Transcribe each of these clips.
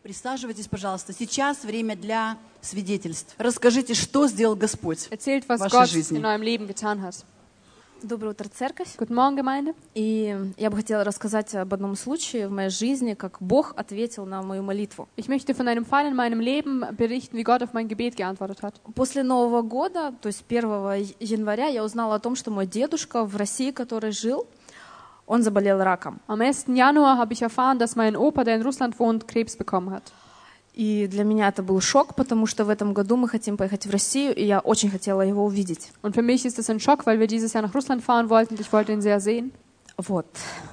Присаживайтесь, пожалуйста. Сейчас время для свидетельств. Расскажите, что сделал Господь Erzählt, в was вашей Gott жизни. in eurem Leben getan hat. Доброе утро, церковь. Guten Morgen, Gemeinde. И я бы хотела рассказать об одном случае в моей жизни, как Бог ответил на мою молитву. Ich möchte von einem Fall in meinem Leben berichten, wie Gott auf mein Gebet geantwortet hat. После Нового года, то есть 1 января, я узнала о том, что мой дедушка в России, который жил, он заболел раком. Am 1. Januar habe ich erfahren, dass mein Opa, der in Russland wohnt, Krebs bekommen hat. И для меня это был шок, потому что в этом году мы хотим поехать в Россию, и я очень хотела его увидеть. Und für mich ist es ein Schock, weil wir dieses Jahr nach Russland fahren wollten und ich wollte ihn sehr sehen. Вот.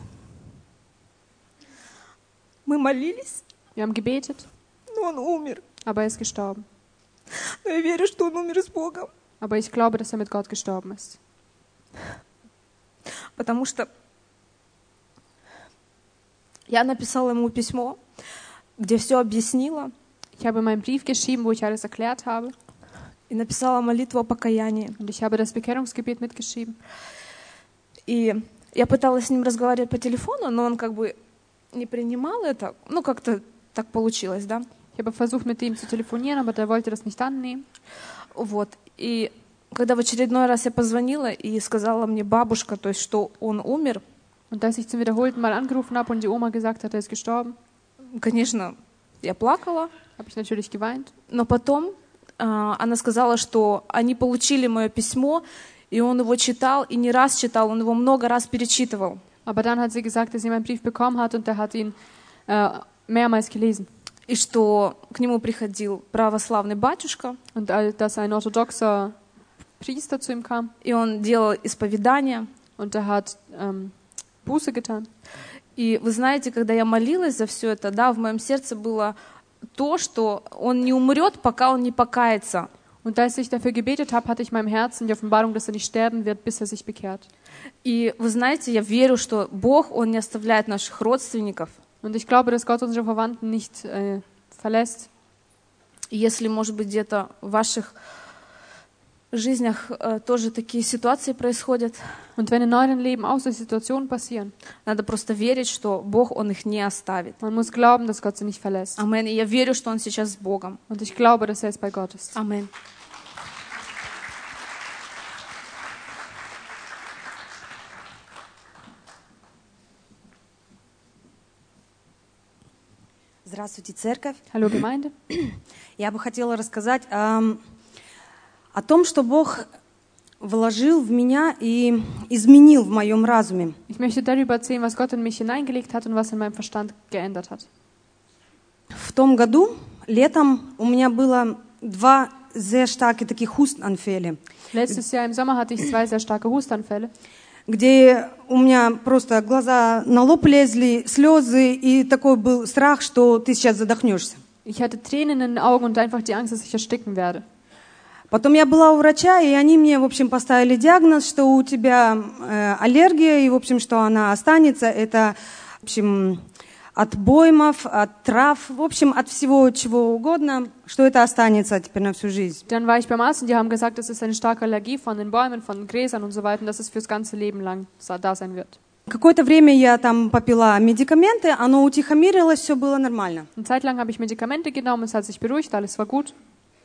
Мы молились, Wir haben gebetet, но он умер. aber er ist gestorben. Но я верю, что он умер с Богом. Aber ich glaube, dass er mit Gott gestorben ist. Потому что я написала ему письмо, где все объяснила, Ich habe meinen Brief geschrieben, wo ich alles erklärt habe. и написала молитву о покаянии. Und ich habe das Bekehrungsgebet mitgeschrieben. И я пыталась с ним разговаривать по телефону, но он как бы не принимал это. Ну, как-то так получилось, да? Ich habe versucht, mit ihm zu telefonieren, aber der wollte das nicht annehmen. Вот. И когда в очередной раз я позвонила и сказала мне бабушка, то есть, что он умер, Und als ich zum wiederholten Mal angerufen habe und die Oma gesagt hat, er ist gestorben, конечно, я плакала. habe ich natürlich geweint. Но потом она сказала, что они получили мое письмо, и он его читал, и не раз читал, он его много раз перечитывал. Aber dann hat sie gesagt, dass sie meinen Brief bekommen hat und er hat ihn mehrmals gelesen. И что к нему приходил православный батюшка, Und dass ein orthodoxer Priester zu ihm kam и он делал исповедание. und er hat Buße getan. И вы знаете, когда я молилась за все это, да, в моем сердце было то, что он не умрет, пока он не покается. Und als ich dafür gebetet habe, hatte ich in meinem Herzen die Offenbarung, dass er nicht sterben wird, bis er sich bekehrt. И вы знаете, я верю, что Бог, Он не оставляет наших родственников. Und ich glaube, dass Gott unsere Verwandten nicht verlässt. И если, может быть, где-то в ваших жизнях тоже такие ситуации происходят, Und wenn in eurem Leben auch so Situationen passieren, надо просто верить, что Бог, Он их не оставит. man muss glauben, dass Gott sie nicht verlässt. Амен. И я верю, что Он сейчас с Богом. Und ich glaube, dass er jetzt bei Gott ist. Амен. Здравствуйте, церковь. Hallo Gemeinde. Я бы хотела рассказать о том, что Бог вложил в меня и изменил в моем разуме. Ich möchte darüber erzählen, was Gott in mich hineingelegt hat und was in meinem Verstand geändert hat. В том году, летом, у меня было 2 sehr starke таких Hustenanfälle, Letztes Jahr im Sommer hatte ich 2 sehr starke Hustanfälle, где у меня просто глаза на лоб лезли, слезы, и такой был страх, что ты сейчас задохнешься. Ich hatte Tränen in den Augen und einfach die Angst, dass ich ersticken werde. Потом я была у врача, и они мне, в общем, поставили диагноз, что у тебя аллергия, и, в общем, что она останется. Это, в общем, от боймов, от трав, в общем, от всего чего угодно, что это останется теперь на всю жизнь. Dann war ich beim Arzt und die haben gesagt, das ist eine starke Allergie von den Bäumen, von den Gräsern und so weiter und dass es fürs ganze Leben lang da sein wird. Какое-то время я там попила медикаменты, оно утихомирилось, все было нормально. Eine Zeit lang habe ich Medikamente genommen, es hat sich beruhigt, alles war gut.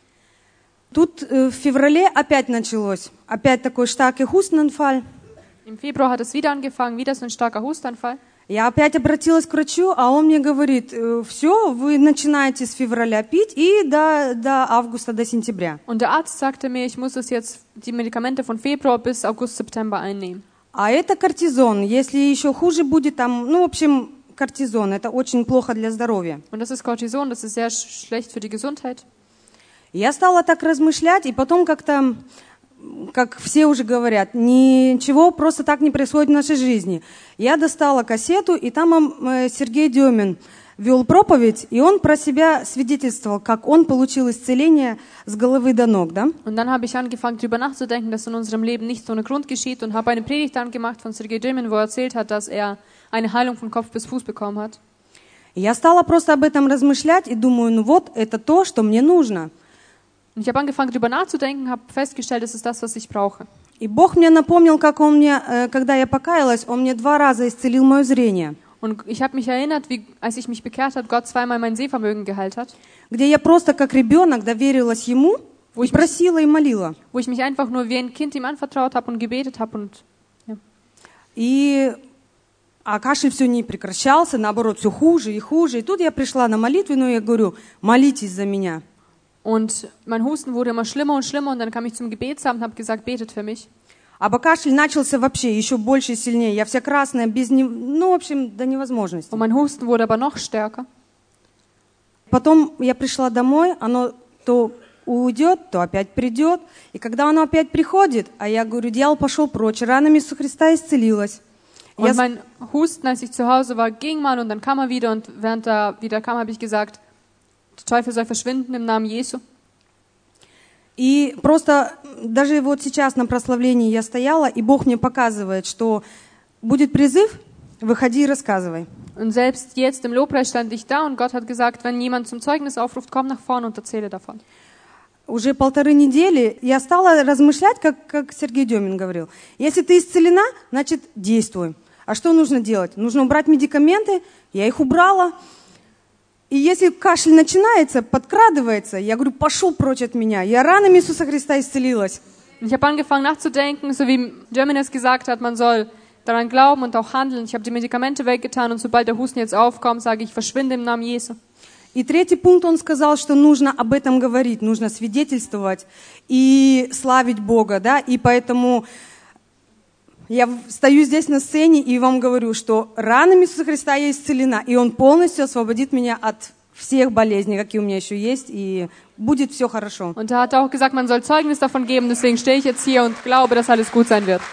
Тут в феврале опять началось, опять такой starke Hustenanfall. Im Februar hat es wieder angefangen, wieder so ein starker Hustanfall. Я опять обратилась к врачу, а он мне говорит, все, вы начинаете с февраля пить и до августа, до сентября. Und der Arzt sagte mir, ich muss es jetzt die Medikamente von Februar bis August, September einnehmen. А это кортизон. Если еще хуже будет, там, ну, в общем, кортизон. Это очень плохо для здоровья. Und das ist Cortison, das ist sehr schlecht für die Gesundheit. Я стала так размышлять, и потом как-то, как все уже говорят, ничего просто так не происходит в нашей жизни. Я достала кассету, и там Сергей Демин вел проповедь, и он про себя свидетельствовал, как он получил исцеление с головы до ног, да? Und dann habe ich angefangen, darüber nachzudenken, dass in unserem Leben nichts ohne Grund geschieht und habe eine Predigt angemacht von Sergei Dömin, wo er erzählt hat, dass er eine Heilung von Kopf bis Fuß bekommen hat. Я стала просто об этом размышлять и думаю, ну вот, это то, что мне нужно. Und ich habe angefangen, darüber nachzudenken, habe festgestellt, das ist das, was ich brauche. И Бог мне напомнил, как Он мне, когда я покаялась, Он мне 2 раза исцелил мое зрение. Und ich habe mich erinnert, wie, als ich mich bekehrt habe, Gott zweimal mein Sehvermögen geheilt hat, где я просто как ребенок доверилась Ему и просила и молила. wo ich mich einfach nur wie ein Kind ihm anvertraut habe und gebetet habe. Und А кашель все не прекращался, наоборот, все хуже и хуже. И тут я пришла на молитвенную, я говорю, молитесь за меня. Und mein Husten wurde immer schlimmer und schlimmer und dann kam ich zum Gebetsabend und habe gesagt, betet für mich. А кашель начался вообще еще больше и сильнее. Я вся красная, без него, ну, в общем, до невозможности. Und mein Husten wurde aber noch stärker. Потом я пришла домой, оно то уйдет, то опять придет. И когда оно опять приходит, а я говорю, дьявол пошел прочь, ранами Иисуса Христа исцелилась. Und mein Husten, als ich zu Hause war, ging mal und dann kam er wieder. Und während er wieder kam, habe ich gesagt, der Teufel soll verschwinden im Namen Jesu. И просто даже вот сейчас на прославлении я стояла, и Бог мне показывает, что будет призыв, выходи и рассказывай. Und selbst jetzt im Lobpreis stand ich da und Gott hat gesagt, wenn jemand zum Zeugnis aufruft, komm nach vorne und erzähle davon. Уже 1,5 недели я стала размышлять, как Сергей Демин говорил. Если ты исцелена, значит действуй. А что нужно делать? Нужно убрать медикаменты, я их убрала. И если кашель начинается, подкрадывается, я говорю, пошел прочь от меня. Я ранами Иисуса Христа исцелилась. Ich habe angefangen nachzudenken, so wie German es gesagt hat, man soll daran glauben und auch handeln. Ich habe die Medikamente weggetan und sobald der Husten jetzt aufkommt, sage ich, verschwinde im Namen Jesu. И третий пункт, он сказал, что нужно об этом говорить, нужно свидетельствовать и славить Бога, да, и поэтому я стою здесь на сцене и вам говорю, что ранами Иисуса Христа я исцелена, и Он полностью освободит меня от всех болезней, какие у меня еще есть, и будет все хорошо. Und er hat auch gesagt, man soll Zeugnis davon geben, deswegen stehe ich jetzt hier und glaube, dass alles gut sein wird.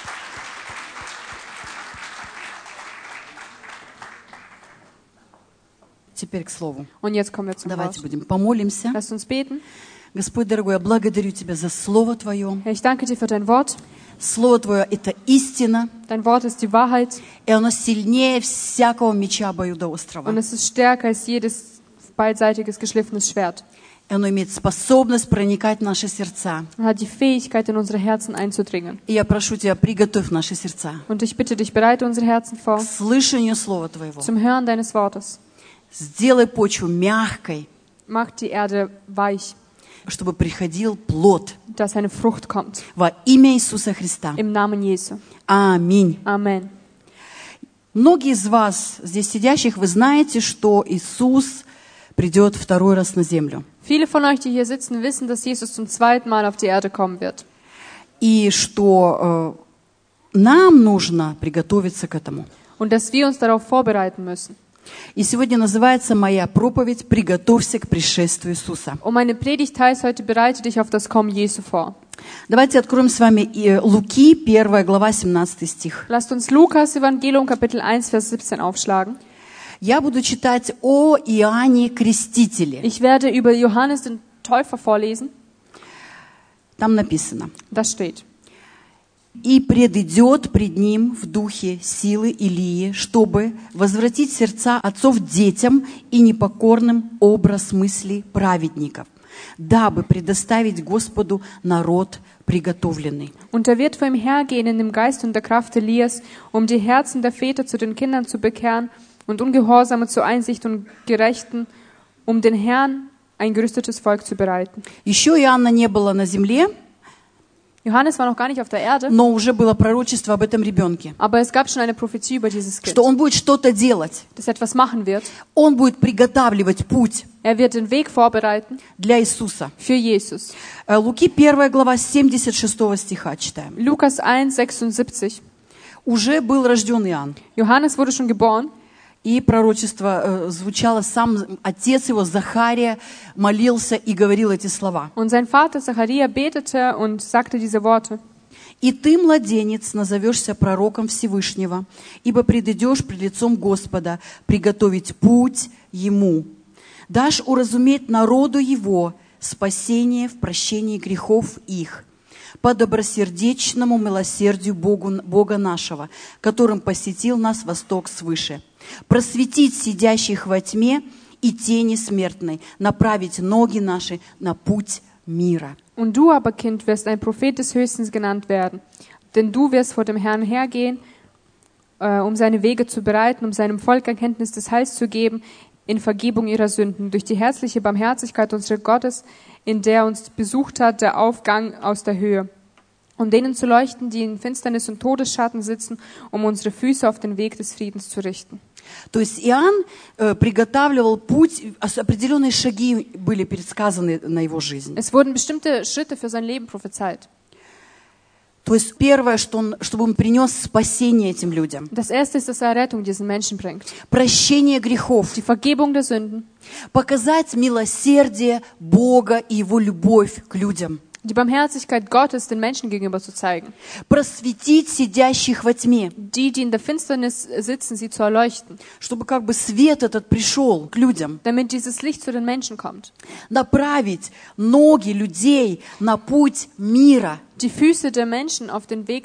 Теперь к слову. Und jetzt kommen wir zum Давайте Wort. будем помолимся. Lasst uns beten. Господь дорогой, я благодарю Тебя за Слово Твое. Herr, ich danke dir für dein Wort. Слово Твое – это истина, Dein Wort ist die Wahrheit и оно сильнее всякого меча обоюдоострого. und es ist stärker als jedes beidseitiges geschliffenes Schwert. И оно имеет способность проникать в наши сердца. Er hat die Fähigkeit, in unsere Herzen einzudringen. И я прошу Тебя, приготовь наши сердца Und ich bitte dich, bereite unsere Herzen vor к слышанию Слова Твоего. zum Hören deines Wortes. Сделай почву мягкой, Mach die Erde weich, чтобы приходил плод dass eine Frucht kommt. во имя Иисуса Христа. Im Namen Jesu. Аминь. Amen. Многие из вас, здесь сидящих, вы знаете, что Иисус придет второй раз на землю. Viele von euch, die hier sitzen, wissen, dass Jesus zum zweiten Mal auf die Erde kommen wird. И что нам нужно приготовиться к этому. Und dass wir uns darauf vorbereiten müssen. И сегодня называется моя проповедь «Приготовься к пришествию Иисуса». Und meine Predigt heißt heute, bereite dich auf das Kommen Jesu vor. Давайте откроем с вами Луки, 1 глава, 17 стих. Lasst uns Lukas Evangelium Kapitel 1, Vers 17 aufschlagen. Я буду читать о Иоанне Крестителе. Ich werde über Johannes den Täufer vorlesen. Там написано. Das steht. «И предидет пред ним в духе силы Илии, чтобы возвратить сердца отцов детям и непокорным образ мыслей праведников, дабы предоставить Господу народ приготовленный». Und er wird vor ihm hergehen in dem Geist und der Kraft Elias, um die Herzen der Väter zu den Kindern zu bekehren und Ungehorsame zur Einsicht und Gerechten, um den Herrn ein gerüstetes Volk zu bereiten. Еще Иоанна не было на земле, Johannes war noch gar nicht auf der Erde, но уже было пророчество об этом ребенке, aber es gab schon eine Prophetie über dieses Kind, что он будет что-то делать, das etwas machen wird. он будет приготавливать путь Er wird den Weg vorbereiten для Иисуса. für Jesus. Луки 1 глава 76 стиха читаем. Lukas 1, 76. Уже был рожден Иоанн, Johannes wurde schon geboren. и пророчество звучало, сам отец его, Захария, молился и говорил эти слова. Und sein Vater Zacharia betete und sagte diese Worte. «И ты, младенец, назовешься пророком Всевышнего, ибо предидешь пред лицом Господа приготовить путь Ему. Дашь уразуметь народу Его спасение в прощении грехов их, по добросердечному милосердию Бога нашего, которым посетил нас восток свыше, просветить сидящих во тьме и тени смертной, направить ноги наши на путь мира». Und du aber, Kind, wirst ein Prophet des Höchsten genannt werden. Denn du wirst vor dem Herrn hergehen, um seine Wege zu bereiten, um seinem Volk Erkenntnis des Heils zu geben, in Vergebung ihrer Sünden, durch die herzliche Barmherzigkeit unseres Gottes, in der uns besucht hat, der Aufgang aus der Höhe, um denen zu leuchten, die in Finsternis und Todesschatten sitzen, um unsere Füße auf den Weg des Friedens zu richten. То есть Иоанн приготавливал путь, определенные шаги были предсказаны на его жизнь. Es wurden bestimmte Schritte für sein Leben prophezeit. То есть первое, чтобы он принес спасение этим людям. Das erste ist, dass er Rettung diesen Menschen bringt. Прощение грехов. Die Vergebung der Sünden. Показать милосердие Бога и Его любовь к людям. Die Barmherzigkeit Gottes den Menschen gegenüber zu zeigen. Просветить сидящих во тьме. Die in der Finsternis sitzen, sie zu erleuchten. Чтобы как бы свет этот пришел к людям. Damit dieses Licht zu den Menschen kommt. Направить ноги людей на путь мира. Die Füße der Menschen auf den Weg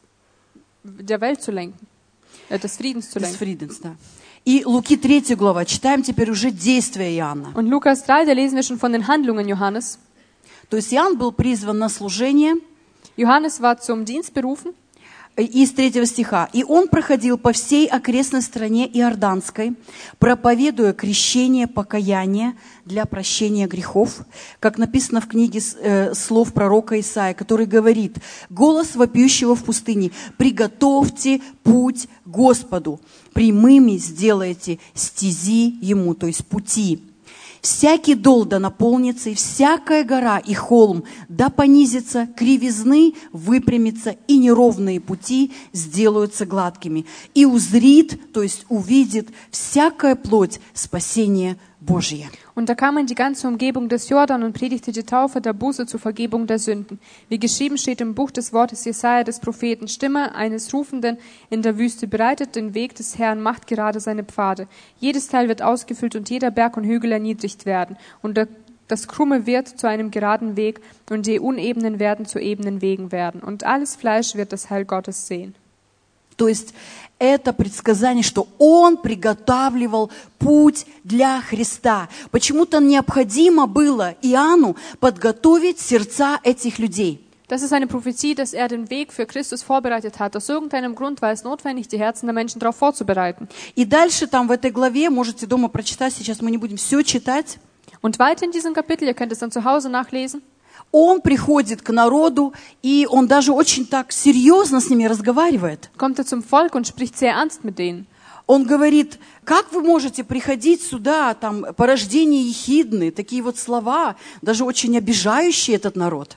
der Welt zu lenken. Des Friedens zu lenken. Des Friedens, да. И Луки 3 глава. Читаем теперь уже действия Иоанна. Und Lukas 3, da lesen wir schon von den Handlungen Johannes. То есть Иоанн был призван на служение. Johannes war zum Dienst berufen. Из 3 стиха. «И он проходил по всей окрестной стране Иорданской, проповедуя крещение покаяния для прощения грехов», как написано в книге слов пророка Исаия, который говорит: «Голос вопиющего в пустыне: приготовьте путь Господу, прямыми сделайте стези ему», то есть пути. «Всякий дол да наполнится, и всякая гора и холм да понизится, кривизны выпрямятся, и неровные пути сделаются гладкими. И узрит, то есть увидит, всякая плоть спасение Божие». Und da kam in die ganze Umgebung des Jordan und predigte die Taufe der Buße zur Vergebung der Sünden. Wie geschrieben steht im Buch des Wortes Jesaja des Propheten: Stimme eines Rufenden in der Wüste, bereitet den Weg des Herrn, macht gerade seine Pfade. Jedes Teil wird ausgefüllt und jeder Berg und Hügel erniedrigt werden. Und das Krumme wird zu einem geraden Weg und die Unebenen werden zu ebenen Wegen werden. Und alles Fleisch wird das Heil Gottes sehen. То есть это предсказание, что Он приготавливал путь для Христа. Почему-то необходимо было Иоанну подготовить сердца этих людей. Das ist eine Prophezie, dass er den Weg für Christus vorbereitet hat. Aus irgendeinem Grund war es notwendig, die Herzen der Menschen darauf vorzubereiten. И дальше там в этой главе, можете дома прочитать, сейчас мы не будем все читать. Und weiter in diesem Kapitel, ihr könnt es dann zu Hause nachlesen. Он приходит к народу, и он даже очень так серьезно с ними разговаривает. Kommt er zum Volk und spricht sehr ernst mit denen. Он говорит: как вы можете приходить сюда, там, порождение ехидны, такие вот слова, даже очень обижающие этот народ.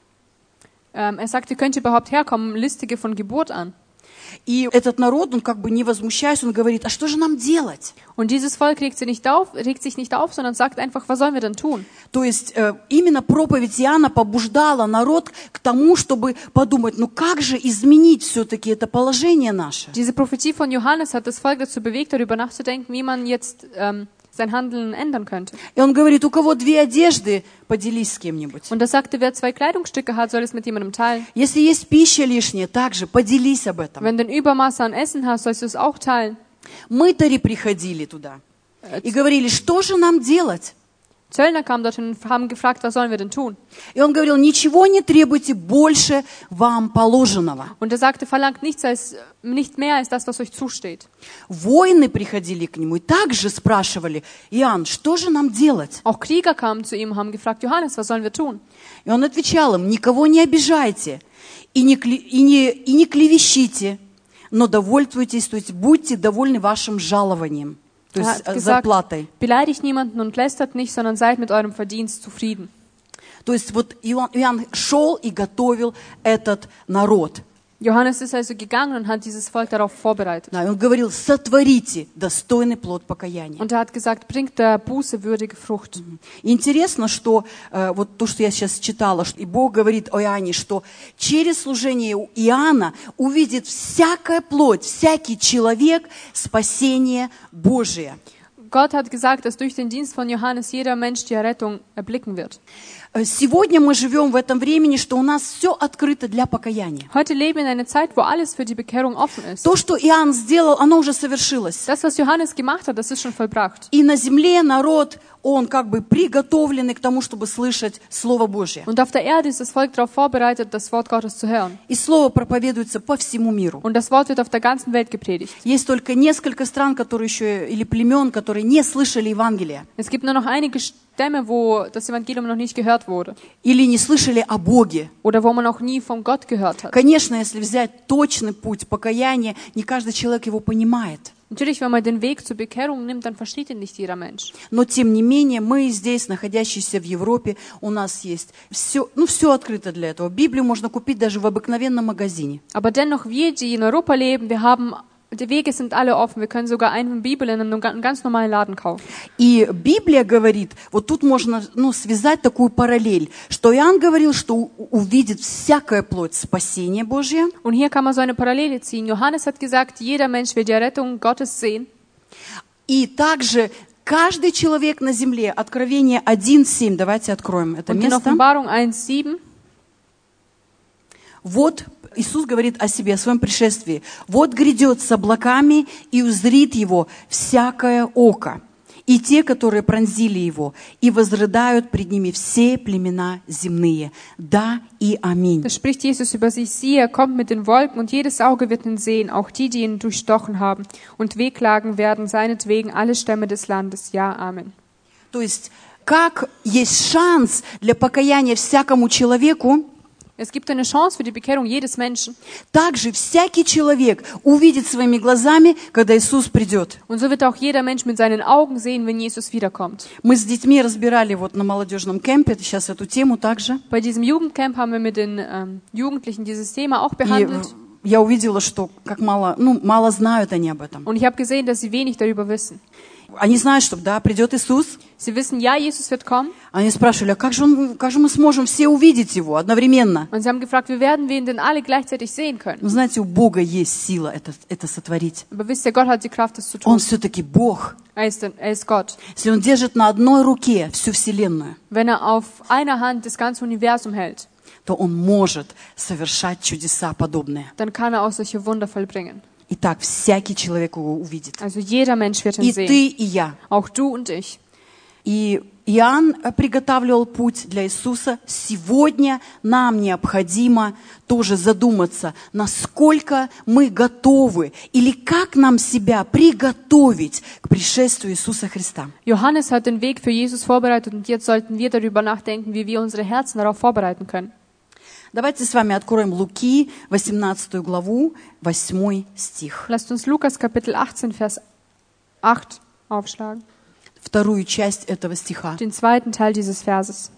Er sagt, ihr könnt überhaupt herkommen, listige von Geburt an. И этот народ, он как бы не возмущаясь, он говорит: а что же нам делать? Und dieses Volk regt sich nicht auf, sondern sagt einfach, was sollen wir denn tun? То есть именно проповедь Иоанна побуждала народ к тому, чтобы подумать: ну как же изменить все-таки это положение наше? Diese Prophetie von Johannes hat das Volk dazu bewegt, darüber nachzudenken, wie man jetzt sein Handeln ändern könnte. И он говорит: у кого 2 одежды, поделись с кем-нибудь. Und er sagte, wer 2 Kleidungsstücke hat, soll es mit jemandem teilen. Если есть пища лишняя, также поделись об этом. Wenn du ein Übermaß an Essen hast, sollst du es auch teilen. Мытари приходили туда и говорили: что же нам делать? Zöllner kamen dorthin und haben gefragt, was sollen wir denn tun? И он говорил: ничего не требуйте больше вам положенного. Und er sagte, verlangt nicht mehr als das, was euch zusteht. Воины приходили к нему и также спрашивали: Иоанн, что же нам делать? Auch Krieger kamen zu ihm und haben gefragt, Johannes, was sollen wir tun? И он отвечал им: никого не обижайте и не клевещите, но довольствуйтесь, то есть будьте довольны вашим жалованием. То есть зарплатой. Beleidigt niemanden und lästert nicht, sondern seid mit eurem Verdienst zufrieden. То есть вот Иоанн шел и готовил этот народ. Johannes ist also gegangen und hat dieses Volk darauf vorbereitet. Да, и он говорил: сотворите достойный плод покаяния. Und er hat gesagt, bringt der Buße würdige Frucht. И интересно, что вот то, что я сейчас читала, и Бог говорит о Иоанне, что через служение Иоанна увидит всякая плоть, всякий человек спасение Божие. Gott hat gesagt, dass durch den Dienst von Johannes jeder Mensch die Errettung erblicken wird. Сегодня мы живем в этом времени, что у нас все открыто для покаяния. Heute leben wir in einer Zeit, wo alles für die Bekehrung offen ist. То, что Иоанн сделал, оно уже совершилось. Das, was Johannes gemacht hat, das ist schon vollbracht. И на земле народ, он как бы приготовленный к тому, чтобы слышать Слово Божье. Und auf der Erde ist das Volk darauf vorbereitet, das Wort Gottes zu hören. И Слово проповедуется по всему миру. Und das Wort wird auf der ganzen Welt gepredigt. Есть только несколько стран, которые еще, или племен, которые не слышали Евангелия. Es gibt nur noch einige Stämme, wo das Evangelium noch nicht gehört wurde. Или не слышали о Боге. Oder wo man noch nie von Gott gehört hat. Конечно, если взять точный путь покаяния, не каждый человек его понимает. Natürlich, wenn man den Weg zur Bekehrung nimmt, dann versteht ihn nicht jeder Mensch. Но тем не менее, мы здесь, находящиеся в Европе, у нас есть все, все открыто для этого. Библию можно купить даже в обыкновенном магазине. Aber dennoch, wir, die in Europa leben, die Wege sind alle offen. Wir können sogar eine Bibel in einem ganz normalen Laden kaufen. И Библия говорит, вот тут можно связать такую параллель, что Иоанн говорил, что увидит всякая плоть спасение Божье. Und hier kann man so eine Parallele ziehen. Johannes hat gesagt, jeder Mensch wird die Rettung Gottes sehen. И также каждый человек на земле, Откровение 1:7, давайте откроем это Und in место. Offenbarung 1,7. Вот Иисус говорит о себе, о своем пришествии. «Вот грядет с облаками, и узрит его всякое око, и те, которые пронзили его, и возрыдают пред ними все племена земные. Да и аминь». Da spricht Jesus über sich, siehe, er kommt mit den Wolken, und jedes Auge wird ihn sehen, auch die, die ihn durchstochen haben. Und wehklagen werden seinetwegen alle Stämme des Landes. Ja, Amen. То есть, как есть шанс для покаяния всякому человеку, Es gibt eine Chance für die Bekehrung jedes Menschen. также всякий человек увидит своими глазами, когда Иисус придет. Und so wird auch jeder Mensch mit seinen Augen sehen, wenn Jesus wiederkommt. Мы с детьми разбирали вот на молодежном кемпе сейчас эту тему также. Bei diesem Jugendcamp haben wir mit den Jugendlichen dieses Thema auch behandelt. И я увидела, что как мало знают они об этом. Und ich habe gesehen, dass sie wenig darüber wissen. Они знают, что да, придет Иисус. Sie wissen, ja, Jesus wird kommen. Они спрашивали, а как же мы сможем все увидеть Его одновременно? Und sie haben gefragt, wie werden wir ihn denn alle gleichzeitig sehen können? Вы знаете, у Бога есть сила это сотворить. Aber wisst ihr, Gott hat die Kraft, das zu tun. Он все-таки Бог. Er ist Gott. Если Он держит на одной руке всю Вселенную, Wenn er auf einer Hand das ganze Universum hält, то Он может совершать чудеса подобные. dann kann er auch solche Wunder vollbringen. Итак, всякий человек его увидит. Also jeder Mensch wird ihn И sehen. ты, и я. Auch du und ich. И Иоанн приготавливал путь для Иисуса. Сегодня нам необходимо тоже задуматься, насколько мы готовы или как нам себя приготовить к пришествию Иисуса Христа. Johannes hat den Weg für Jesus vorbereitet und jetzt sollten wir darüber nachdenken, wie wir unsere Herzen darauf vorbereiten können. Давайте с вами откроем Луки, 18 главу, 8 стих. Lasst uns Lukas Kapitel 18, Vers 8 aufschlagen. Вторую часть этого стиха. Den zweiten Teil dieses Verses.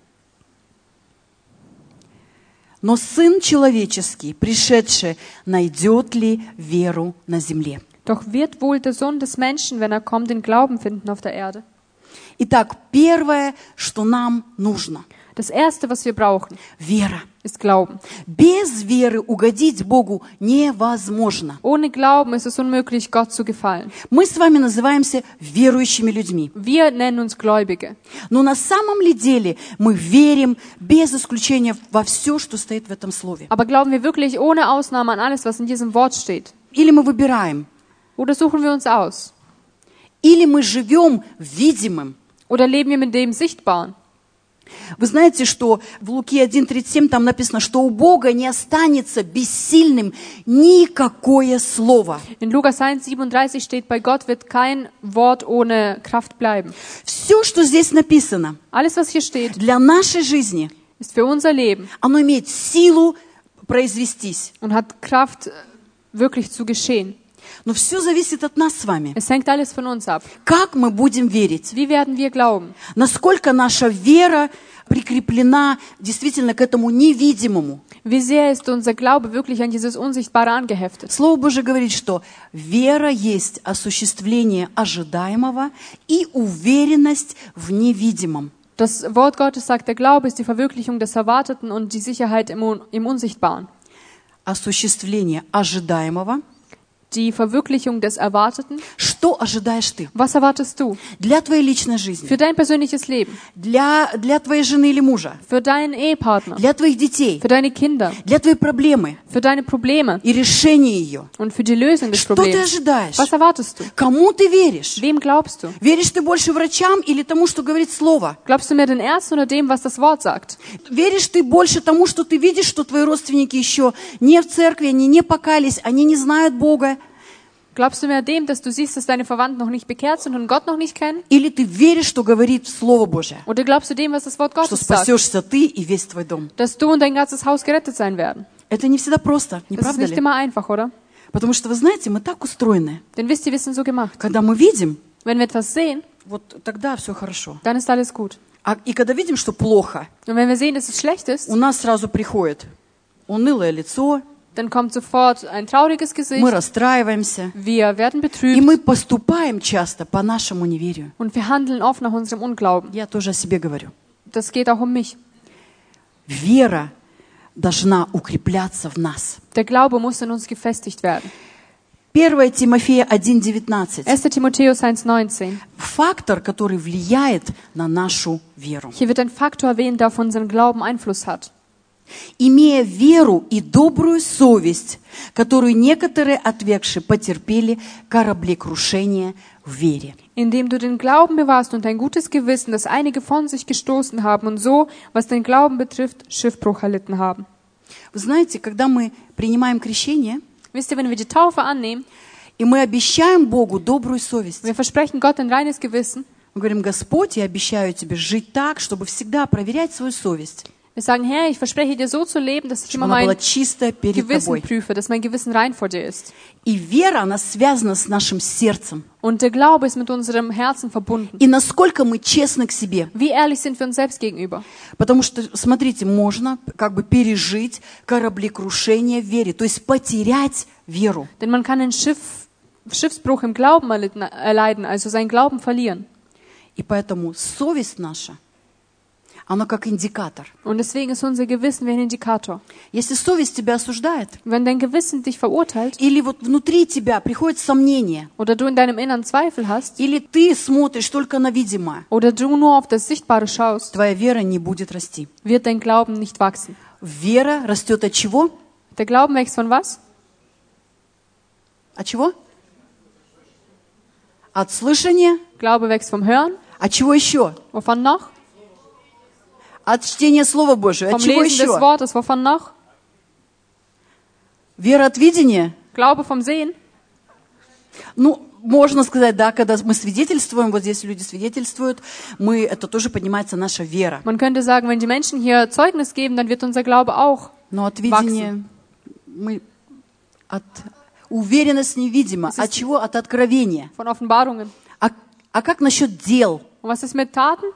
«Но Сын Человеческий, пришедший, найдет ли веру на земле?» Doch wird wohl der Sohn des Menschen, wenn er kommt, den Glauben finden auf der Erde. Итак, первое, что нам нужно Das Erste, was wir brauchen, – вера. ist Glauben. Без веры угодить Богу невозможно. Ohne Glauben ist es unmöglich, Gott zu gefallen. Мы с вами называемся верующими людьми. Wir nennen uns Gläubige. Но на самом ли деле мы верим без исключения во все, что стоит в этом слове? Aber glauben wir wirklich ohne Ausnahme an alles, was in diesem Wort steht? Или мы выбираем? Oder suchen wir uns aus? Или мы живем видимым? Oder leben wir mit dem Sichtbaren? Вы знаете, что в Луки 1:37 там написано, что у Бога не останется бессильным никакое слово. In Lukas 1,37 steht, bei Gott wird kein Wort ohne Kraft bleiben. Все, что здесь написано Alles, was hier steht, для нашей жизни, ist für unser Leben оно имеет силу произвестись. und hat Kraft, wirklich zu geschehen. Но все зависит от нас с вами. Es hängt alles von uns ab. Как мы будем верить? Wie werden wir glauben? Насколько наша вера прикреплена действительно к этому невидимому? Wie sehr ist unser Glaube wirklich an dieses Unsichtbare angeheftet? Слово Божие говорит, что вера есть осуществление ожидаемого и уверенность в невидимом. Das Wort Gottes sagt, der Glaube ist die Verwirklichung des Erwarteten und die Sicherheit im Unsichtbaren. Осуществление ожидаемого. die Verwirklichung des Erwarteten. Что ожидаешь ты? Was erwartest du Для твоей личной жизни, für dein persönliches Leben, для твоей жены или мужа, für deinen Ehepartner, для твоих детей, für deine Kinder, для твоей проблемы für deine Probleme и решения ее. und für die Lösung des Что ты Problems? ожидаешь? Was erwartest du? Кому ты веришь? Wem glaubst du? Веришь ты больше врачам или тому, что говорит Слово? Glaubst du mehr den Ärzten oder dem, was das Wort sagt? Веришь ты больше тому, что ты видишь, что твои родственники еще не в церкви, они не покались, они не знают Бога? Glaubst du mehr dem, dass du siehst, dass deine Verwandten noch nicht bekehrt sind und Gott noch nicht kennen? Или ты веришь, что говорит Слово Божие? Oder glaubst du dem, was das Wort Что Gottes sagt? спасешься ты и весь твой дом? Dass du und dein ganzes Haus gerettet sein werden? Это не всегда просто, не Das ist правда nicht ли? immer einfach, oder? Потому что, вы знаете, мы так устроены. Denn wisst ihr, wir sind so gemacht. Когда мы видим, Wenn wir etwas sehen, вот тогда все хорошо. dann ist alles gut. И когда видим, что плохо, Und wenn wir sehen, dass es schlecht ist, у нас сразу приходит унылое лицо, dann kommt sofort ein trauriges Gesicht. мы расстраиваемся, Wir werden и betrübt мы поступаем часто по нашему неверию. und wir handeln oft nach unserem Unglauben. Я тоже о себе говорю. Das geht auch um mich. Вера должна укрепляться в нас. Der Glaube muss in uns gefestigt werden. 1 Тимофея 1:19. 1. Timotheus 1,19. Фактор, который влияет на нашу веру. Hier wird ein Faktor erwähnt, der auf unseren Glauben Einfluss hat. Имея веру и добрую совесть, которую некоторые отвергшие потерпели кораблекрушение в вере. Indem du den Glauben bewahrst und ein gutes Gewissen, das einige von sich gestoßen haben und so, was den Glauben betrifft, Schiffbruch erlitten haben. Вы знаете, когда мы принимаем крещение, Wisst ihr, wenn wir die Taufe annehmen, и мы обещаем Богу добрую совесть, wir versprechen Gott ein reines Gewissen, мы говорим: Господь, я обещаю тебе жить так, чтобы всегда проверять свою совесть, wir sagen, Herr, ich verspreche dir so zu leben, dass ich чтобы immer она была mein чистая перед Gewissen тобой. prüfe, dass mein Gewissen rein vor dir ist. И вера, она связана с нашим сердцем. Und der Glaube ist mit unserem Herzen verbunden. И насколько мы честны к себе. Wie ehrlich sind wir uns selbst gegenüber? Потому что, смотрите, можно как бы пережить кораблекрушение в вере, то есть потерять веру. Denn man kann einen Schiffsbruch im Glauben erleiden, also seinen Glauben verlieren. И поэтому совесть наша, она как индикатор. Und deswegen ist unser Gewissen wie ein Indikator. Если совесть тебя осуждает, Wenn dein Gewissen dich verurteilt или вот внутри тебя приходит сомнение, oder du in deinem Innern Zweifel hast или ты смотришь только на видимое, oder du nur auf das Sichtbare schaust, твоя вера не будет расти. wird dein Glauben nicht wachsen. Вера растет от чего? Der Glauben wächst von was? От чего? От слышания. Glaube wächst vom Hören. От чего еще? Wovon noch? От чтения Слова Божьего. От Vom чего Lesen des еще? Wortes. Wovon noch? Вера от видения. Glaube vom Sehen. Ну, можно сказать, да, когда мы свидетельствуем, вот здесь люди свидетельствуют, это тоже поднимается наша вера. Man könnte sagen, wenn die Menschen hier Zeugnis geben, dann wird unser Glaube auch Но от видения уверенность невидима. От чего? От откровения. von Offenbarungen. А как насчет дел? Und was ist mit Taten?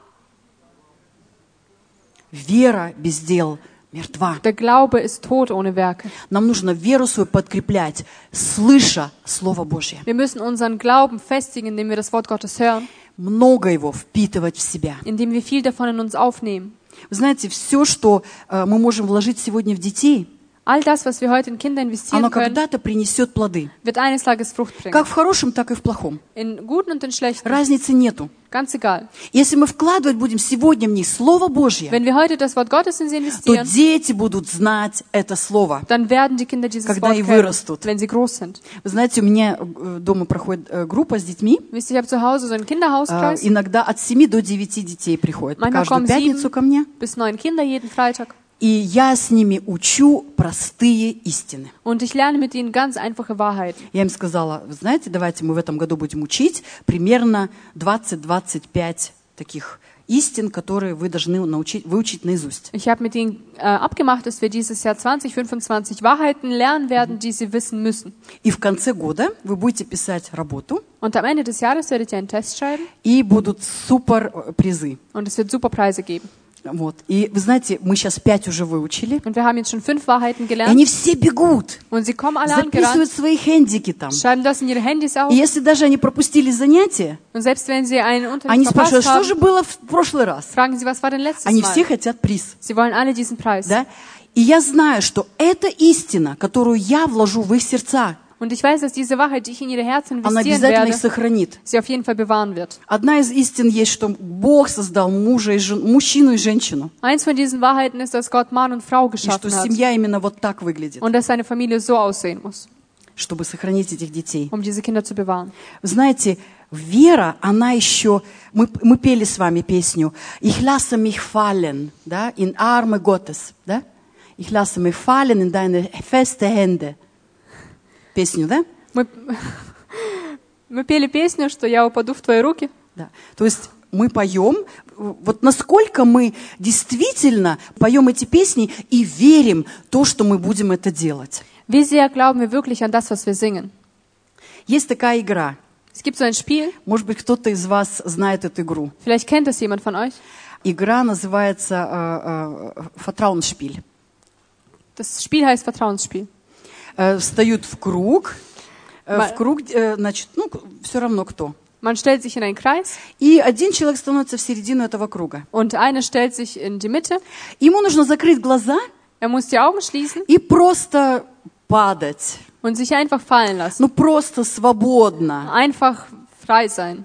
Вера без дел мертва. Der Glaube ist tot ohne Werke. Нам нужно веру свою подкреплять, слыша Слово Божье. Wir müssen unseren Glauben festigen, indem wir das Wort Gottes hören, Много его впитывать в себя. indem wir viel davon in uns aufnehmen. Вы знаете, все, что мы можем вложить сегодня в детей, All das, was wir heute in Kinder investieren оно können, когда-то принесет плоды. wird eines Tages Frucht bringen. Как в хорошем, так и в плохом. In guten und in schlechten. Разницы нету. Ganz egal. Если мы вкладывать будем сегодня в них Слово Божье, Wenn wir heute das Wort Gottes in sie то investieren, дети будут знать это Слово. dann werden die Kinder dieses Когда Wort и kennen, вырастут. wenn sie groß sind. Вы знаете, у меня дома проходит группа с детьми. Wisst ihr, ich habe zu Hause so einen Kinderhauskreis. Иногда от 7 до 9 детей приходят. Manchmal Каждую kommen пятницу 7 ко мне. bis 9 Kinder jeden Freitag. И я с ними учу простые истины. Und ich lerne mit ihnen ganz einfache Wahrheiten. Я им сказала: вы знаете, давайте мы в этом году будем учить примерно 20-25 таких истин, которые вы должны выучить наизусть. Ich habe mit ihnen abgemacht, dass wir dieses Jahr 20, 25 Wahrheiten lernen werden, die sie wissen müssen. И в конце года вы будете писать работу, Und am Ende des Jahres werdet ihr einen Test schreiben и будут супер призы. und es wird super Preise geben. Вот. И вы знаете, мы сейчас 5 уже выучили. Und wir haben jetzt schon 5 Wahrheiten И gelernt они все бегут, und sie kommen alle angerannt, записывают свои хендики там. schreiben das in ihre Handys auf И если даже они пропустили занятие, und selbst wenn sie einen они Unterricht спрашивают, verpasst что же haben, было в прошлый раз? fragen sie, was war denn letztes Они все Mal? хотят приз. Sie wollen alle diesen Preis. Да? И я знаю, что эта истина, которую я вложу в их сердца, Und ich weiß, dass diese Wahrheit, die ich in ihre Herzen она investieren обязательно их werde, сохранит. sie auf jeden Fall bewahren wird. Одна из истин есть, что Бог создал мужчину и женщину. Eins von diesen Wahrheiten ist, dass Gott Mann und Frau И что geschaffen hat семья именно вот так выглядит, und dass seine Familie so aussehen muss, чтобы сохранить этих детей. diese Kinder zu bewahren. Вы знаете, вера, она еще... Мы пели с вами песню «Ich lasse mich fallen», да, «In Arme Gottes», да? «Ich lasse mich fallen in deine feste Hände». Песню, да? Мы пели песню, что я упаду в твои руки. Да. То есть мы поем, вот насколько мы действительно поем эти песни и верим в то, что мы будем это делать. Wie sehr glauben wir wirklich an das, was wir singen? Есть такая игра. Es gibt so ein Spiel, Может быть, кто-то из вас знает эту игру. vielleicht kennt das jemand von euch. Игра называется Vertrauensspiel. Das Spiel heißt Vertrauensspiel. Встают в круг, значит, все равно кто. Man stellt sich in einen Kreis И один человек становится в середину этого круга. und einer stellt sich in die Mitte. Ему нужно закрыть глаза Muss die Augen schließen и просто падать. und sich einfach fallen lassen. Просто свободно. Einfach frei sein.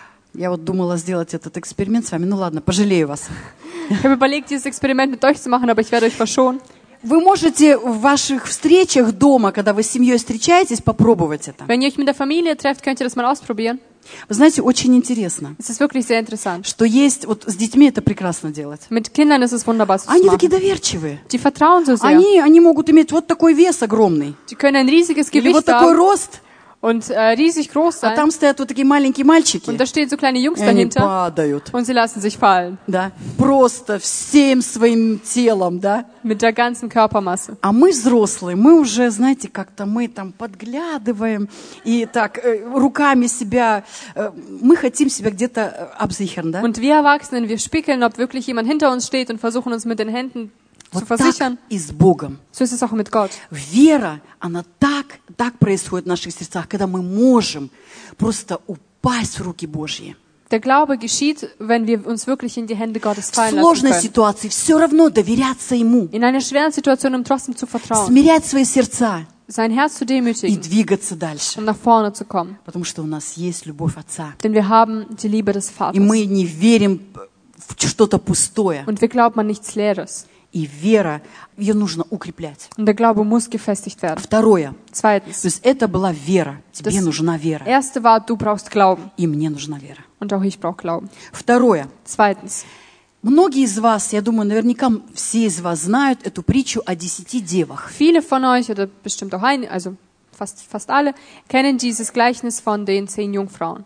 Я вот думала сделать этот эксперимент с вами. Ну ладно, пожалею вас. Ich habe überlegt, dieses Experiment mit euch zu machen, aber ich werde euch verschonen. Вы можете в ваших встречах дома, когда вы с семьей встречаетесь, попробовать это. Wenn ihr euch mit der Familie trefft, könnt ihr das mal ausprobieren. Вы знаете, очень интересно, Es ist wirklich sehr interessant. что есть, вот с детьми это прекрасно делать. Mit Kindern ist es wunderbar so zu Они такие machen. доверчивые. Die vertrauen so sehr. Они могут иметь вот такой вес огромный. Die können ein riesiges Или вот Gewicht такой haben рост. und riesig groß А sein. там стоят вот такие маленькие мальчики. Und da stehen so kleine Jungs И они dahinter падают. und sie lassen sich fallen. Да, просто всем своим телом, да. Mit der ganzen Körpermasse. А мы взрослые, мы уже, знаете, как-то мы там подглядываем и так руками себя, мы хотим себя где-то absichern, да. Und wir Erwachsenen, wir spiegeln, ob wirklich jemand hinter uns steht und versuchen uns mit den Händen zu Вот так versichern. и с Богом. So ist es auch mit Gott. Вера, она так происходит в наших сердцах, когда мы можем просто упасть в руки Божьи. Der Glaube geschieht, wenn wir uns wirklich in die Hände Gottes В fallen lassen сложной können. ситуации все равно доверяться Ему, In einer schweren Situation, um trotzdem zu vertrauen. смирять свои сердца Sein Herz zu и demütigen, двигаться дальше. um nach vorne zu kommen. Потому что у нас есть любовь Отца. Denn wir haben die Liebe des И Vaters. мы не верим в что-то пустое. Und wir glauben an nichts Leeres. И вера, ее нужно укреплять. Und der Glaube muss gefestigt werden. Второе. Zweitens. То есть это была вера. Тебе Das нужна вера. erste war, du brauchst Glauben. И мне нужна вера. Und auch ich brauche Glauben. Второе. Zweitens. Многие из вас, я думаю, наверняка все из вас знают эту притчу о 10 девах. Viele von euch, oder bestimmt auch also fast alle, kennen dieses Gleichnis von den 10 Jungfrauen.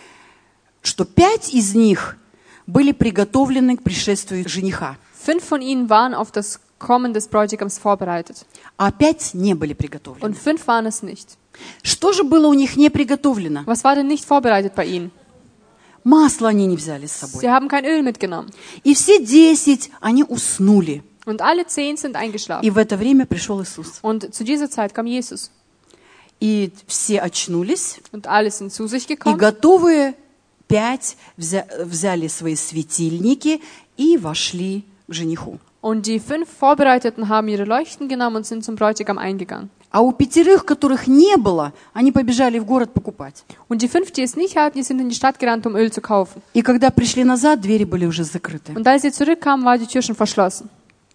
Что 5 из них были приготовлены к пришествию жениха, 5 von ihnen waren auf das Kommen des Bräutigams vorbereitet. а 5 не были приготовлены. Und 5 waren es nicht. Что же было у них не приготовлено? Was war denn nicht vorbereitet bei ihnen? Масло они не взяли с собой. Sie haben kein Öl mitgenommen. И все 10, они уснули. Und alle 10 sind eingeschlafen. И в это время пришел Иисус. Und zu dieser Zeit kam Jesus. И все очнулись, Und alle sind zu sich и gekommen. готовые 5 взяли свои светильники и вошли к жениху. Und die 5 Vorbereiteten haben ihre Leuchten genommen und sind zum Bräutigam eingegangen. А у 5, которых не было, они побежали в город покупать. Und die 5, die es nicht hatten, die sind in die Stadt gerannt, um Öl zu kaufen. И когда пришли назад, двери были уже закрыты. Und als sie zurückkamen, war die Tür schon verschlossen.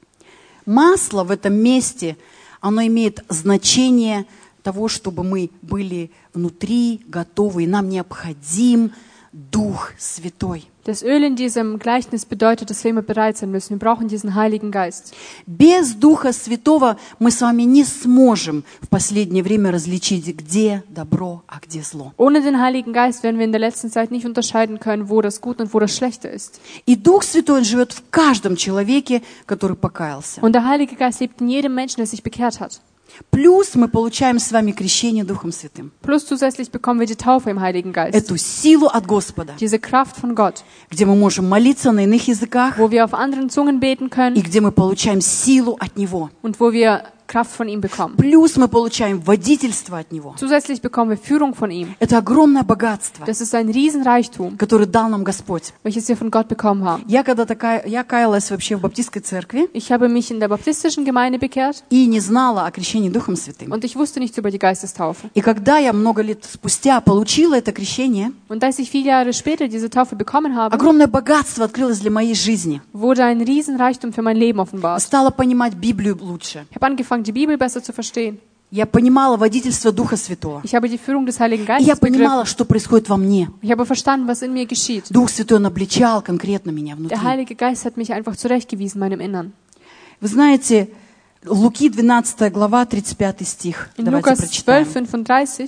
Масло в этом месте, оно имеет значение того, чтобы мы были внутри готовы, и нам необходим Дух Святой. Das Öl in diesem Gleichnis bedeutet, dass wir immer bereit sein müssen. Wir brauchen diesen Heiligen Geist. Без Духа Святого мы с вами не сможем в последнее время различить, где добро, а где зло. Ohne den Heiligen Geist werden wir in der letzten Zeit nicht unterscheiden können, wo das Gute und wo das Schlechte ist. И Дух Святой, Он живет в каждом человеке, который покаялся. Und der Heilige Geist lebt in jedem Menschen, der sich bekehrt hat. Плюс мы получаем с вами крещение Духом Святым. Plus zusätzlich bekommen wir die Taufe im Heiligen Geist. Эту силу от Господа, Diese Kraft von Gott, где мы можем молиться на иных языках, wo wir auf anderen Zungen beten и können где мы получаем силу от Него. und wo wir Kraft von ihm bekommen. Плюс мы получаем водительство от Него. Zusätzlich bekommen wir Führung von ihm. Это огромное богатство, Das ist ein Riesenreichtum, которое дал нам Господь. welches wir von Gott bekommen haben. Я каялась вообще в баптистской церкви Ich habe mich in der baptistischen Gemeinde bekehrt и не знала о крещении Духом Святым. und ich wusste nichts über die Geistestaufe. И когда я много лет спустя получила это крещение, Und als ich viele Jahre später diese Taufe bekommen habe, огромное богатство открылось для моей жизни. wurde ein Riesenreichtum für mein Leben offenbart. Стала понимать Библию лучше. Ich habe angefangen, die Bibel besser zu verstehen. Я понимала водительство Духа Святого. Ich habe die Führung des Heiligen И я Geistes begriffen. понимала, что происходит во мне. Ich habe verstanden, was in mir geschieht. Дух Святой, он обличал конкретно меня внутри. Der Heilige Geist hat mich einfach zurechtgewiesen in meinem Innern. Вы знаете, Луки 12 глава, 35 стих. In Давайте Lukas прочитаем. 12:35.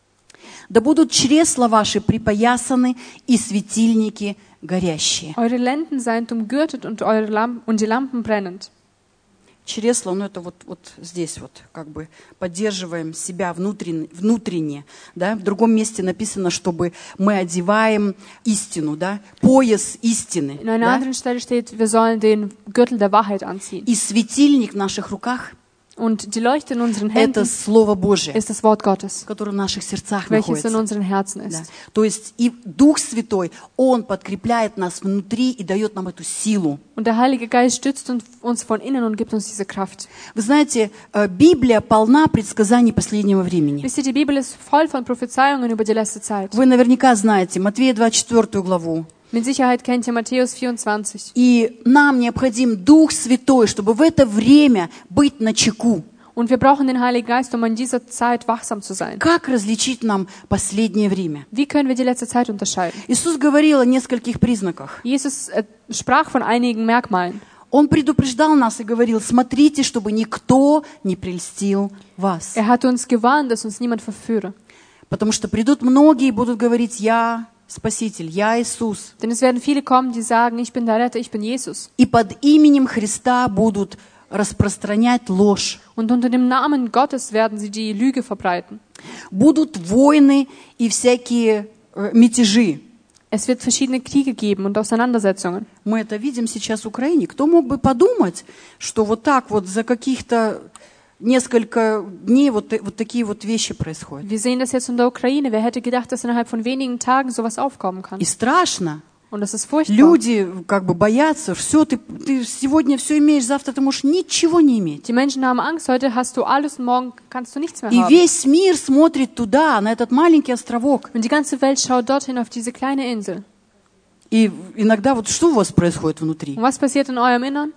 «Да будут чресла ваши припоясаны и светильники горящие». Eure Lenden seien umgürtet und die Lampen brennend. Чресла, ну это вот здесь вот, как бы поддерживаем себя внутренне, да. В другом месте написано, чтобы мы одеваем истину, да, пояс истины, In einer да? anderen Stelle steht, wir sollen den Gürtel der Wahrheit anziehen. И светильник в наших руках Und die Leuchte in unseren — это Händen Слово Божие, ist das Wort Gottes, которое в наших сердцах welches in находится. unseren Herzen Да. ist. То есть и Дух Святой, Он подкрепляет нас внутри и дает нам эту силу. Und der Heilige Geist stützt uns von innen und gibt uns diese Kraft. Вы знаете, Библия полна предсказаний последнего времени. Wisst ihr, die Bibel ist voll von Prophezeiungen über die letzte Zeit. Вы наверняка знаете Матвея 24 главу. Mit Sicherheit kennt ihr Matthäus 24. И нам необходим Дух Святой, чтобы в это время быть начеку. Und wir brauchen den Heiligen Geist, um in dieser Zeit wachsam zu sein. Как различить нам последнее время? Wie können wir die letzte Zeit unterscheiden? Иисус говорил о нескольких признаках. Jesus sprach von einigen Merkmalen. Он предупреждал нас и говорил: смотрите, чтобы никто не прельстил вас. Er hat uns gewarnt, dass uns niemand verführe. Потому что придут многие и будут говорить: я Спаситель, я Иисус. Denn es werden viele kommen, die sagen, ich bin der Retter, ich bin Jesus. И под именем Христа будут распространять ложь. Und unter dem Namen Gottes werden sie die Lüge verbreiten. Будут войны и всякие мятежи. Es wird verschiedene Kriege geben und Auseinandersetzungen. Мы это видим сейчас в Украине. Кто мог бы подумать, что вот так вот за каких-то несколько дней вот такие вот вещи происходят? Wir sehen das jetzt in der Ukraine. Wer hätte gedacht, dass innerhalb von wenigen Tagen sowas aufkommen kann? И страшно. Und das ist furchtbar. Люди как бы боятся. Все, ты сегодня все имеешь, завтра ты можешь ничего не иметь. Die Menschen haben Angst. Heute hast du alles und morgen kannst du nichts mehr И haben. весь мир смотрит туда, на этот маленький островок. Und die ganze Welt schaut dorthin auf diese kleine Insel. И иногда вот что у вас происходит внутри? Und was passiert in eurem Innern?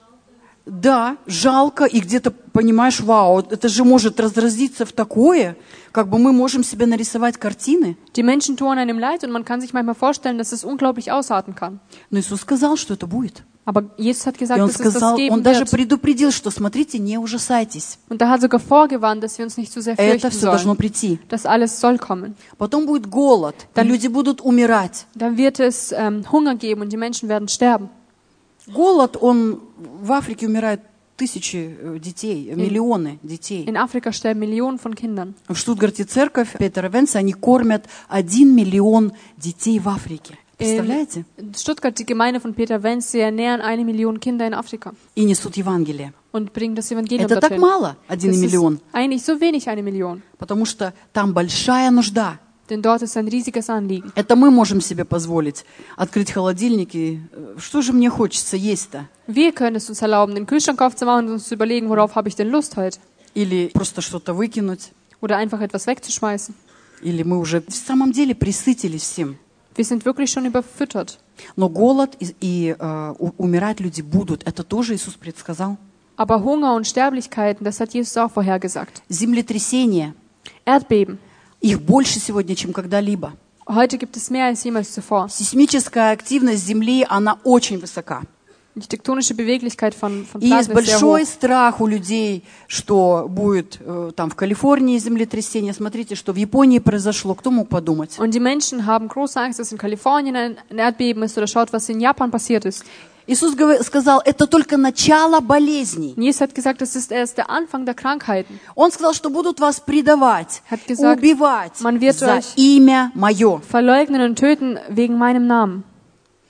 Да, жалко, и где-то понимаешь, вау, это же может разразиться в такое, как бы мы можем себе нарисовать картины. Die Menschen tun einem leid und man kann sich manchmal vorstellen, dass es unglaublich ausarten kann. Но Иисус сказал, что это будет. Aber Jesus hat И gesagt, Он dass es das сказал, geben Он даже wird. предупредил, что смотрите, не ужасайтесь. Und er hat sogar vorgewarnt, dass wir uns nicht zu sehr Это fürchten все должно sollen. прийти. Das alles soll kommen. Потом будет голод, и люди будут умирать. Dann wird es Hunger geben und die Menschen werden sterben. Голод, он в Африке умирает тысячи детей, миллионы детей. In Afrika sterben Millionen von Kindern. В Штутгарте церковь Петера Венца, они кормят 1 миллион детей в Африке. Представляете? In Stuttgart, die Gemeinde von Peter Wenz, sie ernähren 1 Million Kinder in Afrika И несут Евангелие. und bringen das Evangelium Это так dorthin. мало, 1 Das ist миллион. eigentlich so wenig, 1 Million. Потому что там большая нужда. Denn dort ist ein riesiges Anliegen. Это мы можем себе позволить открыть холодильник и что же мне хочется есть-то? Wir können es uns erlauben, den Kühlschrank aufzumachen und uns zu überlegen, worauf habe ich denn Lust heute? Или просто что-то выкинуть? Oder einfach etwas wegzuschmeißen. Или мы уже в самом деле присытились всем? Wir sind wirklich schon überfüttert. Но голод и умирать люди будут. Это тоже Иисус предсказал. Aber Hunger und Sterblichkeiten, das hat Jesus auch vorhergesagt. Землетрясения. Erdbeben. Их больше сегодня, чем когда-либо. Heute gibt es mehr als jemals zuvor. Сейсмическая активность Земли, она очень высока. Die tektonische Beweglichkeit von И есть Platten ist sehr hoch. большой страх у людей, что будет там в Калифорнии землетрясение. Смотрите, что в Японии произошло. Кто мог подумать? Und die Menschen haben große Angst, dass in Kalifornien ein Erdbeben ist oder schaut, was in Japan passiert ist. Иисус сказал, это только начало болезней. Jesus hat gesagt, das ist erst der Anfang der Krankheiten. Он сказал, что будут вас предавать, Hat gesagt, убивать man wird за euch имя Мое. verleugnen und töten wegen meinem Namen.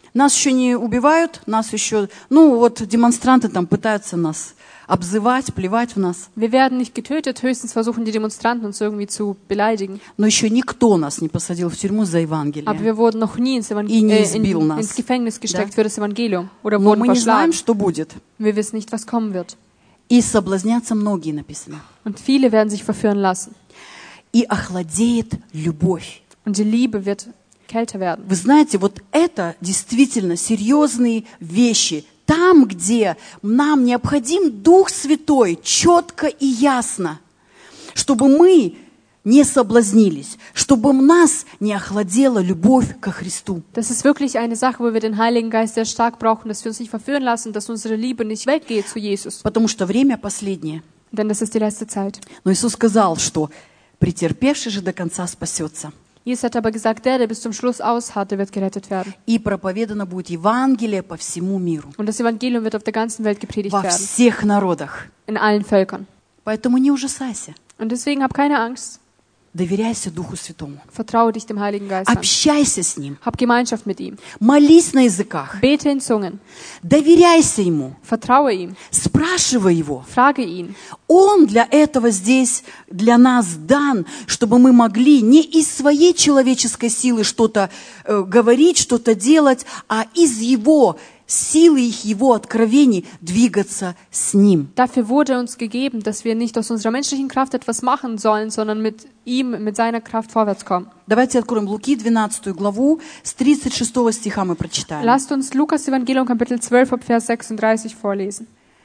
Нас еще не убивают, нас еще, ну вот демонстранты там пытаются нас обзывать, плевать в нас. Wir werden nicht getötet, höchstens versuchen die Demonstranten uns irgendwie zu beleidigen. Но еще никто нас не посадил в тюрьму за Aber Евангелие. wir wurden noch nie ins Gefängnis gesteckt für das Evangelium oder Но wurden мы не знаем, verschlagen. что будет. Wir wissen nicht, was kommen wird. И соблазнятся многие, написано. Und viele werden sich verführen lassen. И охладеет любовь. Und die Liebe wird kälter werden. Вы знаете, вот это действительно серьезные вещи. Там, где нам необходим Дух Святой, четко и ясно, чтобы мы не соблазнились, чтобы нас не охладела любовь ко Христу. Das ist wirklich eine Sache, wo wir den Heiligen Geist sehr stark brauchen, dass wir uns nicht verführen lassen, dass unsere Liebe nicht weggeht zu Jesus. Потому что время последнее. Denn das ist die letzte Zeit. Но Иисус сказал, что претерпевший же до конца спасется. Jesus hat aber gesagt, der bis zum Schluss ausharrt, der wird gerettet werden. И проповедано будет Евангелие по всему миру, Und das Evangelium wird auf der ganzen Welt gepredigt во werden. всех народах. In allen Völkern. Поэтому не ужасайся. Und deswegen hab keine Angst. Доверяйся Духу Святому. Vertraue dich dem Heiligen Geist an. Общайся с Ним. Hab Gemeinschaft mit ihm. Молись на языках. Bete in Zungen. Доверяйся Ему. Vertraue ihm. Спрашивай Его. Frage ihn. Он для этого здесь для нас дан, чтобы мы могли не из своей человеческой силы что-то говорить, что-то делать, а из Его силы, Его откровений двигаться с Ним. Dafür wurde uns gegeben, dass wir nicht aus unserer menschlichen Kraft etwas machen sollen, sondern mit ihm, mit seiner Kraft vorwärts kommen. Давайте откроем Луки 12 главу, с 36 стиха мы прочитаем. Lasst uns Lukas Evangelium Kapitel 12 ab Vers 36 vorlesen.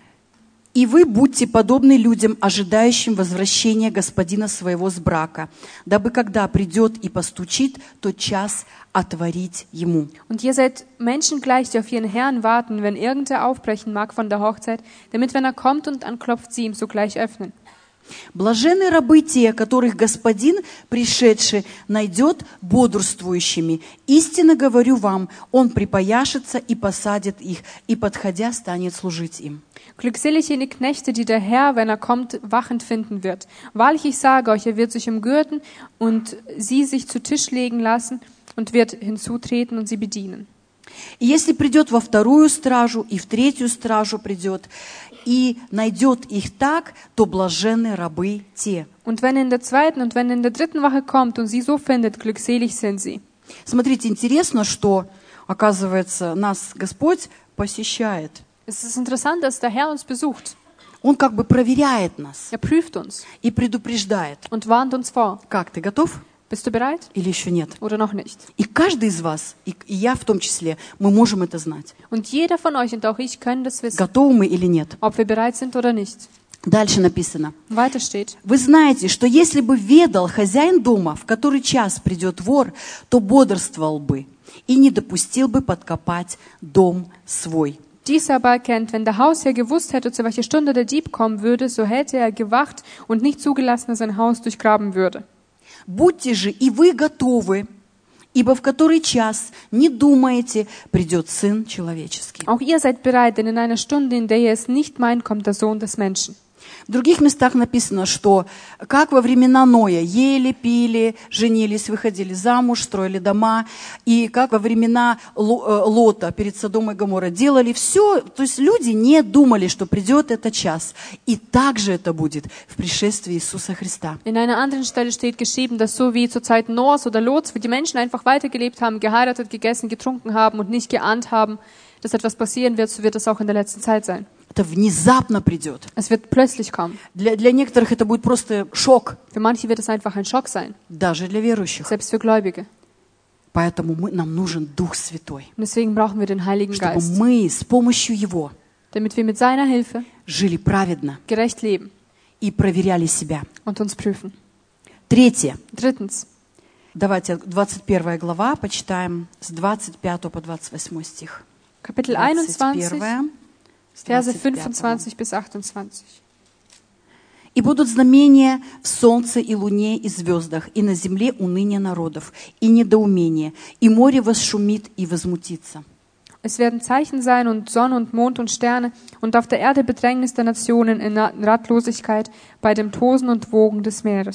«И вы будьте подобны людям, ожидающим возвращения господина своего с брака, дабы, когда придет и постучит, тот час отворить ему». Und ihr seid Menschen gleich, die auf ihren Herrn warten, wenn irgendwer aufbrechen mag von der Hochzeit, damit, wenn er kommt und anklopft, sie ihm sogleich öffnen. «Блаженны рабы те, которых господин, пришедший, найдет бодрствующими. Истинно говорю вам, он припояшется и посадит их, и, подходя, станет служить им». Glückselig jene Knechte, die der Herr, wenn er kommt, wachend finden wird. Wahrlich, ich sage euch, er wird sich umgürten und sie sich zu Tisch legen lassen und wird hinzutreten und sie bedienen. И если придет во вторую стражу, и в третью стражу придет, и найдет их так, то блаженны рабы те. Und wenn er in der zweiten und wenn er in der dritten Wache kommt und sie so findet, glückselig sind sie. Смотрите, интересно, что, оказывается, нас Господь посещает. Es ist interessant, dass der Herr uns besucht. Он как бы проверяет нас Er prüft uns и предупреждает. und warnt uns vor. Как, ты готов Bist du bereit или еще нет? oder noch nicht? И каждый из вас, и я в том числе, мы можем это знать. Und jeder von euch und auch ich können das wissen, Готовы мы или нет? ob wir bereit sind oder nicht. Дальше написано. Weiter steht. Вы знаете, что если бы ведал хозяин дома, в который час придет вор, то бодрствовал бы и не допустил бы подкопать дом свой. Dies aber erkennt, wenn der Hausherr gewusst hätte, zu welcher Stunde der Dieb kommen würde, so hätte er gewacht und nicht zugelassen, dass sein Haus durchgraben würde. Будьте же и вы готовы, ибо в который час, не думаете, придет Сын Человеческий. Auch ihr seid bereit, denn in einer Stunde, in der ihr es nicht meint, kommt der Sohn des Menschen. В других местах написано, что как во времена Ноя ели, пили, женились, выходили замуж, строили дома, и как во времена Лота перед Содомом и Гоморрой делали все, то есть люди не думали, что придет этот час. И так же это будет в пришествии Иисуса Христа. In einer anderen Stelle steht geschrieben, dass so wie zur Zeit Noahs oder Lots, wo die Menschen einfach weitergelebt haben, geheiratet, gegessen, getrunken haben und nicht geahnt haben, dass etwas passieren wird, so wird es auch in der letzten Zeit sein. Это внезапно придет. Es wird plötzlich kommen. Для некоторых это будет просто шок, Für manche wird es einfach ein Schock sein, даже для верующих. selbst für Gläubige. Поэтому нам нужен Дух Святой, Und deswegen brauchen wir den Heiligen чтобы Geist, мы с помощью Его damit wir mit seiner Hilfe жили праведно gerecht leben и проверяли себя. und uns prüfen. Третье. Drittens, Давайте 21 глава почитаем с 25 по 28 стих. Kapitel 21, 21, с Verse 25. 25 bis 28. «И будут знамения в солнце и луне и звездах, и на земле уныние народов, и недоумение, и море восшумит и возмутится». Es werden Zeichen sein und Sonne und Mond und Sterne und auf der Erde Bedrängnis der Nationen in Ratlosigkeit bei dem Tosen und Wogen des Meeres.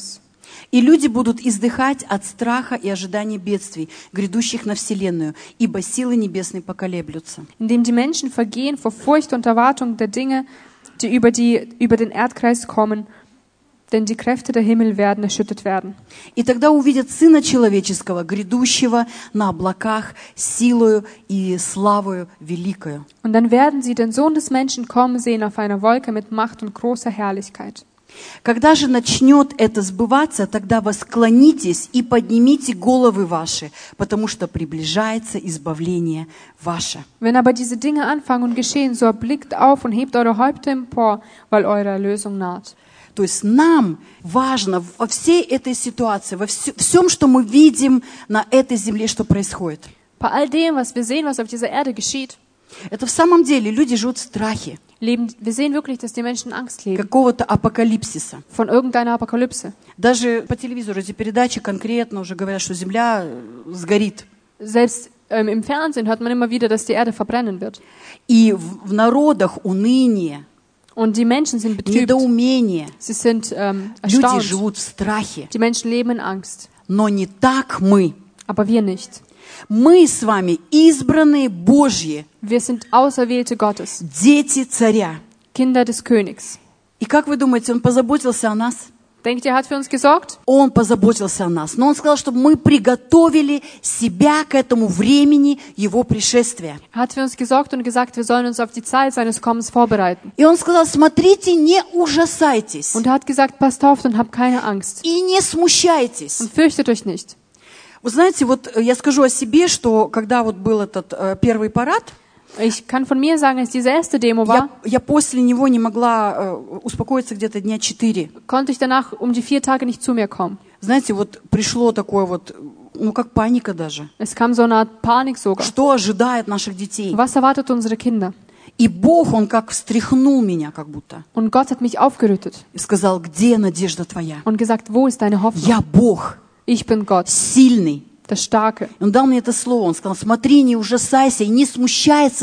И люди будут издыхать от страха и ожидания бедствий, грядущих на вселенную, ибо силы небесные поколеблются. Indem die Menschen vergehen vor Furcht und Erwartung der Dinge, die über den Erdkreis kommen, denn die Kräfte der Himmel werden erschüttert werden. И тогда увидят Сына Человеческого, грядущего на облаках, силою и славою великою. Und dann werden sie den Sohn des Menschen kommen sehen auf einer Wolke mit Macht und großer Herrlichkeit. Когда же начнет это сбываться, тогда восклонитесь и поднимите головы ваши, потому что приближается избавление ваше. Wenn aber diese Dinge anfangen und geschehen, so blickt auf und hebt eure Häupter empor, weil eure Erlösung naht. То есть нам важно во всей этой ситуации, во всем, что мы видим на этой земле, что происходит. Bei all dem, was wir sehen, was auf dieser Erde geschieht, Это в самом деле люди живут в страхе wir sehen wirklich, dass die Menschen Angst leben какого-то апокалипсиса. von irgendeiner Apokalypse. Даже по телевизору эти передачи конкретно уже говорят, что земля сгорит. Selbst im Fernsehen hört man immer wieder, dass die Erde verbrennen wird. И в народах уныние, Und die Menschen sind betrübt. недоумение. Sie sind Люди erstaunt. живут в страхе. Die Menschen leben in Angst. Но не так мы. Aber wir nicht. Мы с вами избранные Божьи, Wir sind Auserwählte Gottes, дети царя. Kinder des Königs. И как вы думаете, Он позаботился о нас? Denkt ihr, er hat für uns gesorgt? Он позаботился о нас. Но Он сказал, чтобы мы приготовили себя к этому времени Его пришествия. Er hat für uns gesorgt und gesagt, wir sollen uns auf die Zeit seines Kommens vorbereiten. И Он сказал, смотрите, не ужасайтесь Und er hat gesagt, passt auf und habt keine Angst. и не смущайтесь. Und fürchtet euch nicht. Вы знаете, вот я скажу о себе, что когда вот был этот первый парад, Ich kann von mir sagen, als diese erste Demo war, я после него не могла успокоиться где-то дня 4. konnte ich danach um die 4 Tage nicht zu mir kommen. Знаете, вот пришло такое вот, ну как паника даже. Es kam so eine Art Panik sogar. Что ожидает наших детей? Was erwartet unsere Kinder? И Бог, Он как встряхнул меня как будто. Und Gott hat mich aufgerüttet И сказал, где надежда твоя? und gesagt, wo ist deine Hoffnung? Я Бог, Ich bin Gott, сильный. der Starke. Он дал мне это слово. Он сказал, смотри, не ужасайся и не смущается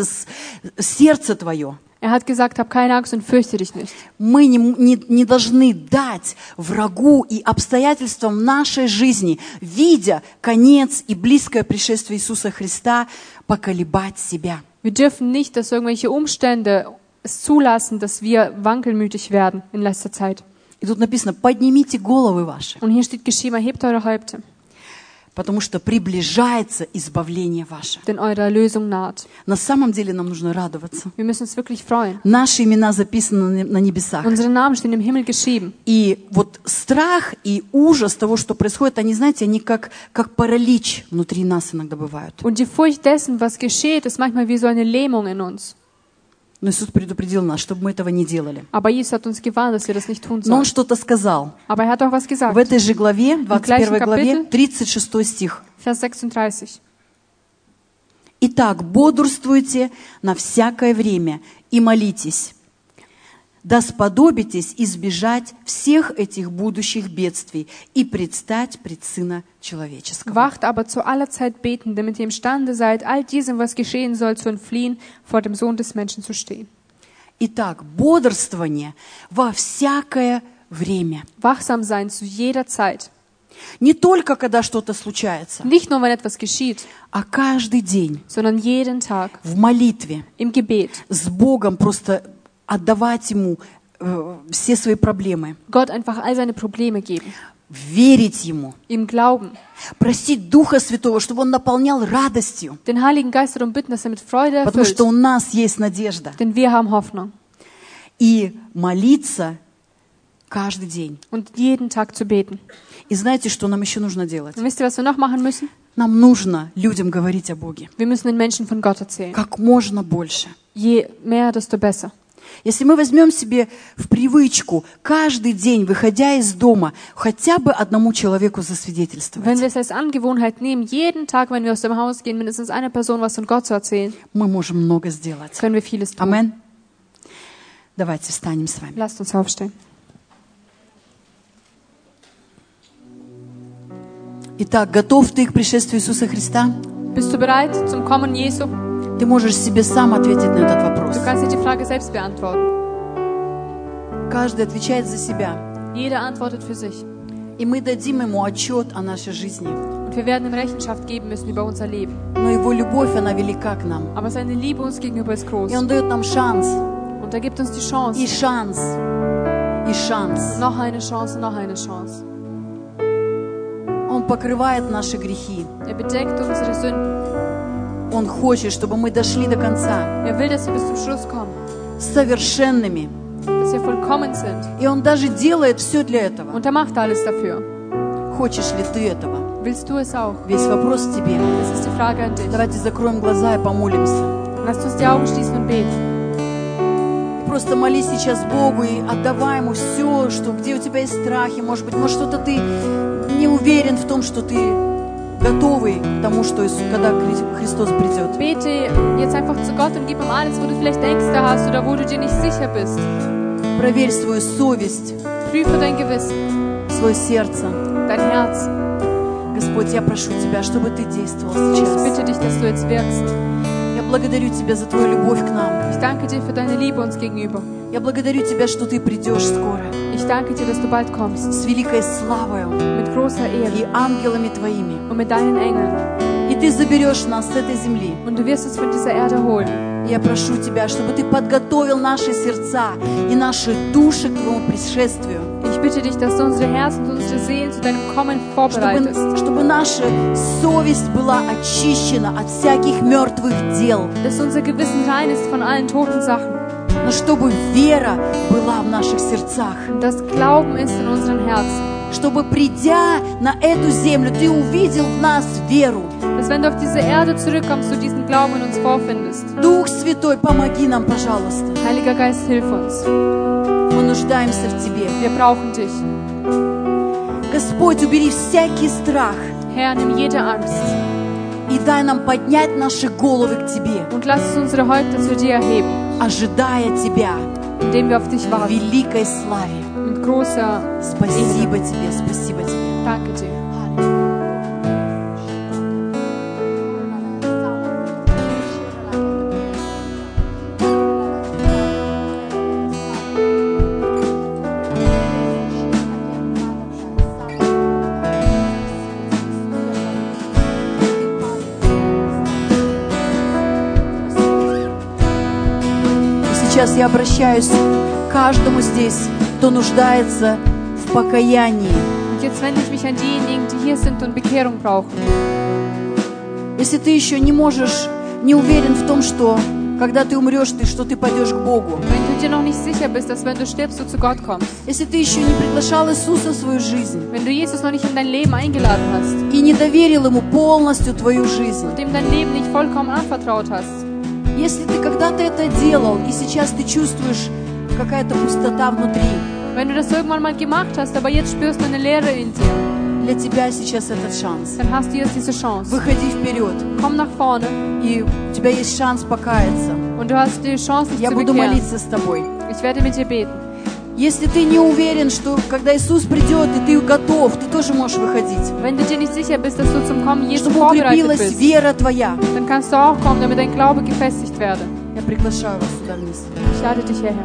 сердце твое. Er hat gesagt, hab keine Angst und fürchte dich nicht. Мы не должны дать врагу и обстоятельствам нашей жизни, видя конец и близкое пришествие Иисуса Христа, поколебать себя. Wir dürfen nicht, dass irgendwelche Umstände es zulassen, dass wir wankelmütig werden in letzter Zeit. И тут написано, поднимите головы ваши, Und hier steht geschrieben, erhebt eure Häupter, потому что приближается избавление ваше. denn eure Erlösung naht. На самом деле нам нужно радоваться. Wir müssen uns wirklich freuen. Наши имена записаны на небесах. Unsere Namen stehen im Himmel geschrieben. И вот страх и ужас того, что происходит, они, знаете, они как паралич внутри нас иногда бывают. Und die Furcht dessen, was geschieht, ist manchmal wie so eine Lähmung in uns. Но Иисус предупредил нас, чтобы мы этого не делали. Aber Jesus hat uns gewarnt, dass wir das nicht tun Но Он sollen. что-то сказал. Aber er hat auch was В gesagt. этой же главе, 21 главе, Kapitel. 36 стих. Vers 36. «Итак, бодрствуйте на всякое время и молитесь, да сподобитесь избежать всех этих будущих бедствий и предстать пред Сына Человеческого». Wacht aber zu aller Zeit beten, damit ihr imstande seid, all diesem, was geschehen soll, zu entfliehen, vor dem Sohn des Menschen zu stehen. Итак, бодрствование во всякое время. Wachsam sein zu jeder Zeit. Не только, когда что-то случается, Nicht nur, wenn etwas geschieht, а каждый день sondern jeden Tag в молитве im Gebet. с Богом просто отдавать Ему все свои проблемы, Gott einfach all seine Probleme geben. верить Ему, Ihm glauben. просить Духа Святого, чтобы Он наполнял радостью, Den Heiligen Geist darum bitten, dass er mit Freude потому erfüllt. что у нас есть надежда. Denn wir haben Hoffnung. И молиться каждый день. Und jeden Tag zu beten. И знаете, что нам еще нужно делать? Und wisst ihr, was wir noch machen müssen? Нам нужно людям говорить о Боге. Wir müssen den Menschen von Gott erzählen. Как можно больше. Je mehr, desto besser. Если мы возьмем себе в привычку каждый день, выходя из дома, хотя бы одному человеку Wenn засвидетельствовать, wir es als Angewohnheit nehmen, jeden Tag, wenn wir aus dem Haus gehen, mindestens einer Person was von Gott zu erzählen, мы можем много сделать. können wir vieles tun. Амен. Давайте встанем с вами. Lasst uns aufstehen. Итак, готов ты к пришествию Иисуса Христа? Bist du bereit zum Kommen Jesu? Ты можешь себе сам ответить на этот вопрос. Du kannst dir die Frage selbst beantworten. Каждый отвечает за себя. Jeder antwortet für sich. И мы дадим Ему отчет о нашей жизни. Und wir werden ihm Rechenschaft geben müssen über unser Leben. Но Его любовь, она велика к нам. Aber seine Liebe uns gegenüber ist groß. И Он дает нам шанс. Und er gibt uns die Chance. И шанс. И шанс. Noch eine Chance, noch eine Chance. Он покрывает наши грехи. Er bedeckt unsere Sünden. Он хочет, чтобы мы дошли до конца. Er will, dass wir bis zum Schluss kommen. Совершенными. Dass wir vollkommen sind. И Он даже делает все для этого. Und er macht alles dafür. Хочешь ли ты этого? Willst du es auch? Весь вопрос к тебе. Das ist die Frage an dich. Давайте закроем глаза и помолимся. Lass uns die Augen schließen und beten. Просто молись сейчас Богу и отдавай Ему все, что, где у тебя есть страхи. Может что-то ты не уверен в том, что ты готовый к тому, что когда Христос придет. Bete jetzt einfach zu Gott und gib ihm alles, wo du vielleicht Ängste hast oder wo du dir nicht sicher bist. Проверь свою совесть, Prüfe dein Gewissen, свое сердце. dein Herz. Господь, я прошу Тебя, чтобы Ты действовал Ich сейчас. bitte dich, dass du jetzt wirkst. Я благодарю Тебя за Твою любовь к нам. Ich danke dir für deine Liebe uns gegenüber. Я благодарю Тебя, что Ты придешь скоро Ich danke dir, dass du bald kommst. с великой славою Mit großer Ehre и ангелами Твоими. und mit deinen Engeln. И Ты заберешь нас с этой земли. Und du wirst uns von dieser Erde holen. Я прошу Тебя, чтобы Ты подготовил наши сердца и наши души к Твоему пришествию. Ich bitte dich, dass du unsere Herzen und unsere Seelen zu deinem Kommen vorbereitest. Чтобы наша совесть была очищена от всяких мертвых дел. Dass unser Gewissen rein ist von allen toten Sachen. Но чтобы вера была в наших сердцах. Und dass Glauben ist in unseren Herzen. Чтобы, придя на эту землю, Ты увидел в нас веру. Dass wenn du auf diese Erde zurückkommst, du diesen Glauben in uns vorfindest. Дух Святой, помоги нам, пожалуйста. Heiliger Geist, hilf uns. Мы нуждаемся в Тебе. Wir brauchen dich. Господь, убери всякий страх Herr, nimm jede Angst и дай нам поднять наши головы к Тебе, und lass uns unsere Häupter zu dir erheben, ожидая Тебя indem wir auf dich в warten. великой славе. Mit großer Спасибо Тебе, спасибо Тебе. Danke dir. Сейчас я обращаюсь к каждому здесь, кто нуждается в покаянии. Und jetzt wende ich mich an diejenigen, die hier sind und Bekehrung brauchen. Если ты еще не уверен в том, что когда ты умрешь, что ты пойдешь к Богу. Wenn du dir noch nicht sicher bist, dass wenn du stirbst, du zu Gott kommst. Если ты еще не приглашал Иисуса в свою жизнь. Wenn du Jesus noch nicht in dein Leben eingeladen hast. И не доверил Ему полностью твою жизнь. Und ihm dein Leben nicht vollkommen anvertraut hast. Если ты когда-то это делал, и сейчас ты чувствуешь какая-то пустота внутри. Wenn du das irgendwann mal gemacht hast, aber jetzt spürst du eine Leere in dir. Для тебя сейчас этот шанс. Dann hast du jetzt diese Chance. Выходи вперед. Komm nach vorne. И у тебя есть шанс покаяться. Und du hast die Chance, dich Я zu буду bekehren. молиться с тобой. Ich werde mit dir beten. Если ты не уверен, что когда Иисус придет, и ты готов, ты тоже можешь выходить. Wenn du dir nicht sicher bist, dass du zum Kommen Jesu Чтобы vorbereitet укрепилась bist, вера твоя. dann kannst du auch kommen, damit dein Glaube gefestigt werde. Я приглашаю вас сюда вниз. Ich lade dich hierher.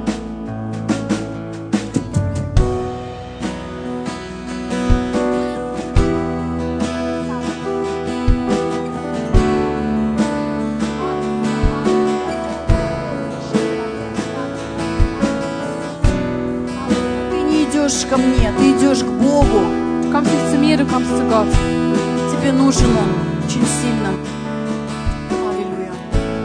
Ко мне, ты идешь к Богу. Du kommst nicht zu mir, du kommst zu Gott. Тебе нужен Он очень сильно. Аллилуйя.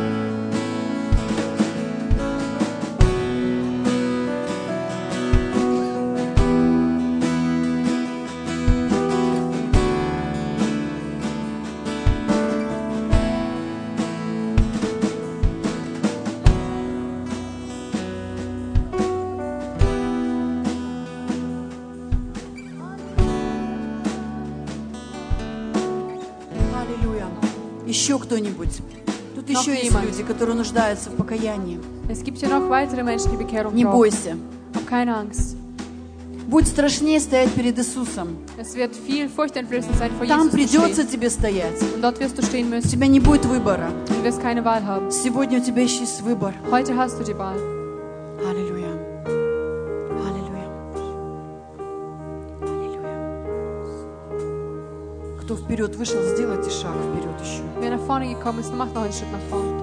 Еще кто-нибудь? Тут еще есть люди, которые нуждаются в покаянии. Es gibt hier noch weitere Menschen, die Bekehrung Не brauchen. бойся. Hab keine Angst. Будь страшнее стоять перед Иисусом. Es wird viel furchteinflößend sein, vor Там Jesus zu придется stehen. тебе стоять. Und dort wirst du stehen У müssen. тебя не будет выбора. Du wirst keine Wahl haben. Сегодня у тебя еще есть выбор. Heute hast du die Wahl. Аллилуйя. Аллилуйя. Аллилуйя. вперед вышел, сделайте шаг вперед еще. Wer nach vorne gekommen ist, macht noch einen Schritt nach vorne.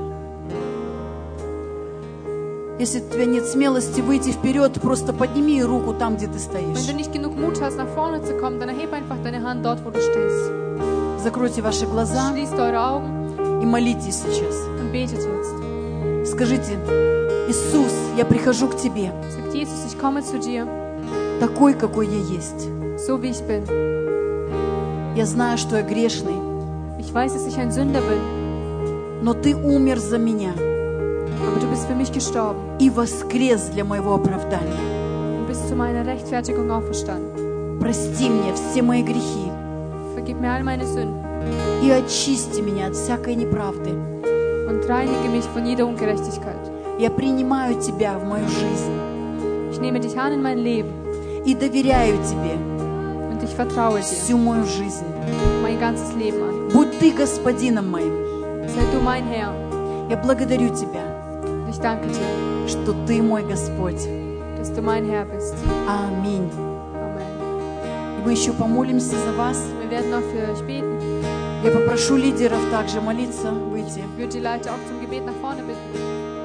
Если у тебя нет смелости выйти вперед, просто подними руку там, где ты Wenn стоишь. du nicht genug Mut hast, nach vorne zu kommen, dann erhebe einfach deine Hand dort, wo du stehst. Закройте ваши глаза Schließt eure Augen и молитесь сейчас. und betet jetzt. Скажите: Иисус, я прихожу к Тебе, Sagt Jesus, ich komme zu dir, такой, какой я есть. so wie ich bin. Я знаю, что я грешный, Ich weiß, dass ich ein Sünder bin, но Ты умер за меня aber du bist für mich gestorben и воскрес для моего оправдания. und bist zu meiner Rechtfertigung auferstanden. Прости мне все мои грехи Vergib mir all meine Sünden и очисти меня от всякой неправды. und reinige mich von jeder Ungerechtigkeit. Я принимаю Тебя в мою жизнь Ich nehme dich an in mein Leben и доверяю Тебе und ich vertraue dir всю мою жизнь. mein ganzes Leben an. Будь Ты господином моим. Sei du mein Herr. Я благодарю Тебя, Und ich danke dir, что Ты мой Господь. dass du mein Herr bist. Аминь. Amen. И мы еще помолимся за вас. Wir werden noch für euch beten. Я попрошу лидеров также молиться, выйти. Ich würde die Leute auch zum Gebet nach vorne bitten.